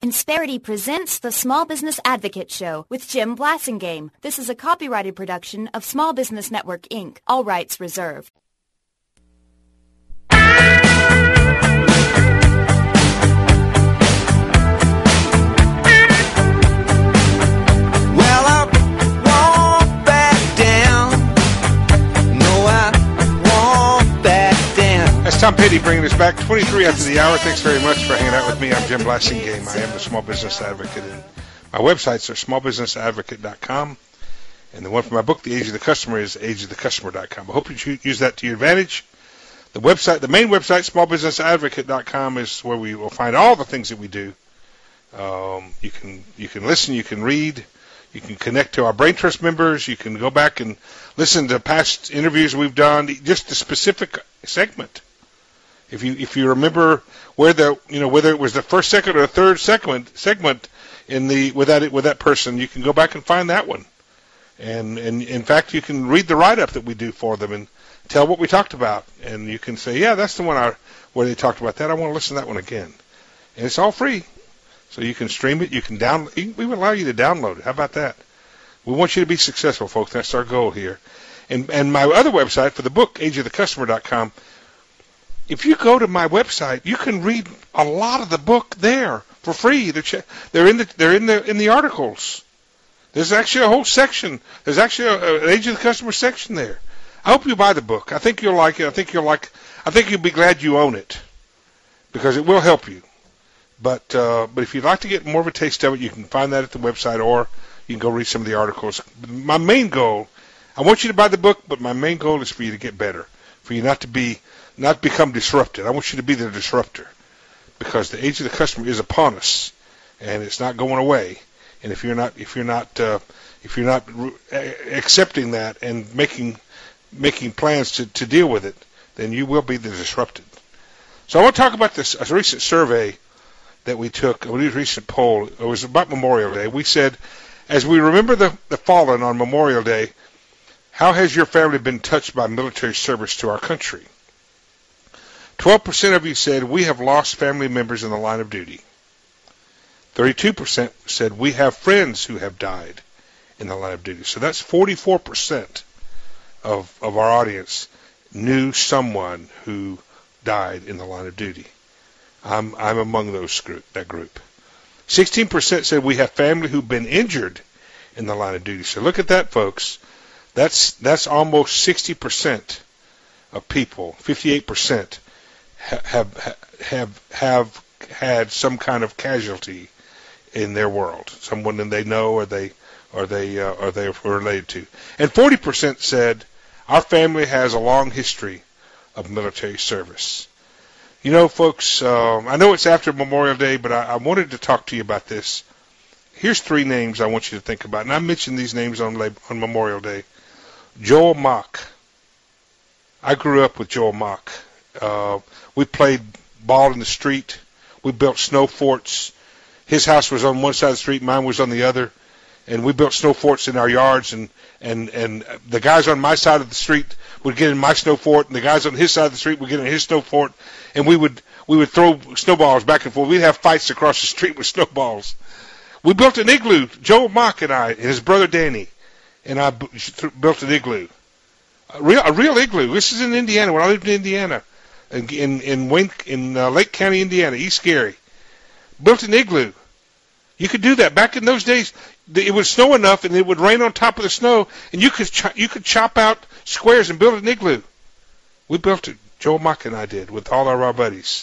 Insperity presents the Small Business Advocate Show with Jim Blasingame. This is a copyrighted production of Small Business Network, Inc. All rights reserved. That's Tom Petty bringing us back 23 after the hour. Thanks very much for hanging out with me. I'm Jim Blasingame. I am the Small Business Advocate. And my websites are smallbusinessadvocate.com. And the one for my book, The Age of the Customer, is ageofthecustomer.com. I hope you use that to your advantage. The main website, smallbusinessadvocate.com, is where we will find all the things that we do. You can listen, you can read, you can connect to our Brain Trust members, you can go back and listen to past interviews we've done, just the specific segment. If you remember whether it was the first, second, or third segment with that person, you can go back and find that one. And in fact, you can read the write-up that we do for them and tell what we talked about. And you can say, yeah, that's the one where they talked about that. I want to listen to that one again. And it's all free. So you can stream it. You can download. We will allow you to download it. How about that? We want you to be successful, folks. That's our goal here. And my other website for the book, ageofthecustomer.com, if you go to my website, you can read a lot of the book there for free. They're in the articles. There's actually a whole section. There's actually an Age of the Customer section there. I hope you buy the book. I think you'll like it. I think you'll be glad you own it because it will help you. But if you'd like to get more of a taste of it, you can find that at the website, or you can go read some of the articles. My main goal, I want you to buy the book, but my main goal is for you to get better, for you not become disrupted. I want you to be the disruptor, because the age of the customer is upon us, and it's not going away. And if you're not accepting that and making plans to deal with it, then you will be the disrupted. So I want to talk about a recent survey that we took, a recent poll. It was about Memorial Day. We said, as we remember the fallen on Memorial Day, how has your family been touched by military service to our country? 12% of you said, we have lost family members in the line of duty. 32% said, we have friends who have died in the line of duty. So that's 44% of our audience knew someone who died in the line of duty. I'm among that group. 16% said we have family who've been injured in the line of duty. So look at that, folks. That's almost 60% of people. 58% have had some kind of casualty in their world, someone that they know or they are related to. And 40% said our family has a long history of military service. You know, folks, I know it's after Memorial Day, but I wanted to talk to you about this. Here's 3 names I want you to think about, and I mentioned these names on Memorial Day. Joel Mock. I grew up with Joel Mock. We played ball in the street. We built snow forts. His house was on one side of the street, mine was on the other, and we built snow forts in our yards, and the guys on my side of the street would get in my snow fort, and the guys on his side of the street would get in his snow fort, and we would throw snowballs back and forth. We'd have fights across the street with snowballs. We built an igloo, Joel Mock and I, and his brother Danny, and I built an igloo. A real igloo. This is in Indiana, when I lived in Indiana, in Lake County, Indiana, East Gary. Built an igloo. You could do that. Back in those days, it would snow enough and it would rain on top of the snow, and you could chop out squares and build an igloo. We built it. Joel Mock and I did, with all our buddies.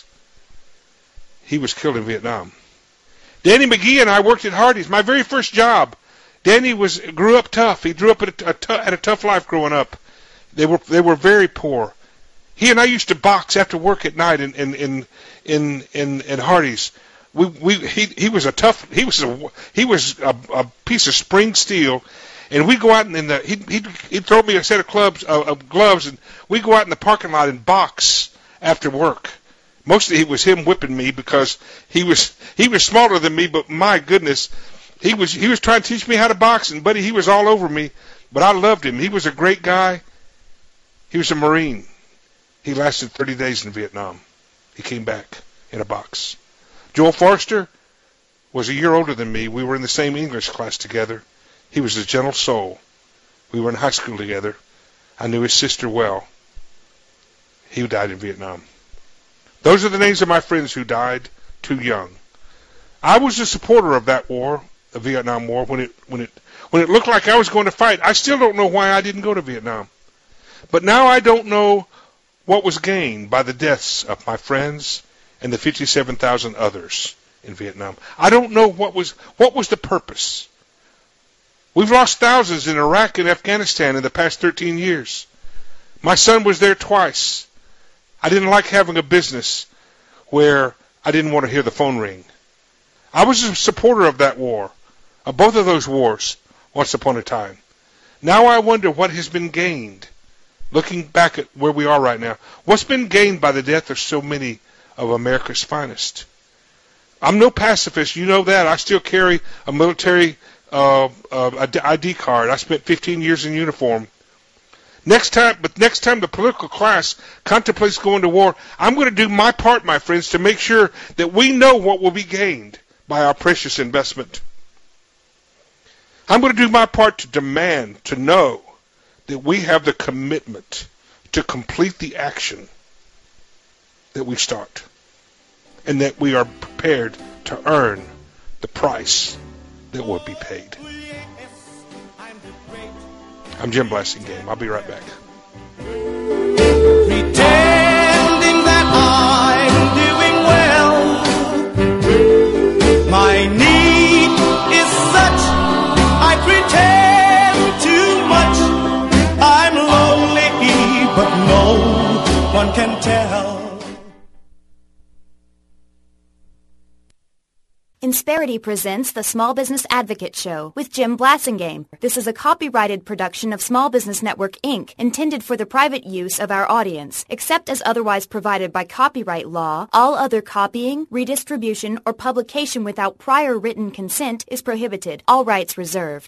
He was killed in Vietnam. Danny McGee and I worked at Hardee's. My very first job. Danny grew up tough. He grew up had a tough life growing up. They were very poor. He and I used to box after work at night in Hardee's. He was a piece of spring steel, and we'd go out and he'd throw me a set of gloves, and we'd go out in the parking lot and box after work. Mostly it was him whipping me because he was smaller than me, but my goodness, he was trying to teach me how to box, and buddy, he was all over me, but I loved him. He was a great guy. He was a Marine. He lasted 30 days in Vietnam. He came back in a box. Joel Forster was a year older than me. We were in the same English class together. He was a gentle soul. We were in high school together. I knew his sister well. He died in Vietnam. Those are the names of my friends who died too young. I was a supporter of that war, the Vietnam War, when it looked like I was going to fight. I still don't know why I didn't go to Vietnam. But now I don't know what was gained by the deaths of my friends and the 57,000 others in Vietnam. I don't know what was the purpose. We've lost thousands in Iraq and Afghanistan in the past 13 years. My son was there twice. I didn't like having a business where I didn't want to hear the phone ring. I was a supporter of that war, of both of those wars, once upon a time. Now I wonder what has been gained, looking back at where we are right now. What's been gained by the death of so many of America's finest? I'm no pacifist, you know that. I still carry a military ID card. I spent 15 years in uniform. Next time the political class contemplates going to war, I'm going to do my part, my friends, to make sure that we know what will be gained by our precious investment. I'm going to do my part to demand, to know that we have the commitment to complete the action that we start, and that we are prepared to earn the price that will be paid. I'm Jim Blasingame. I'll be right back. Pretending that I'm doing well. My need is such, I pretend too much. I'm lonely, but no one can tell. Insperity presents the Small Business Advocate Show with Jim Blasingame. This is a copyrighted production of Small Business Network, Inc., intended for the private use of our audience. Except as otherwise provided by copyright law, all other copying, redistribution, or publication without prior written consent is prohibited. All rights reserved.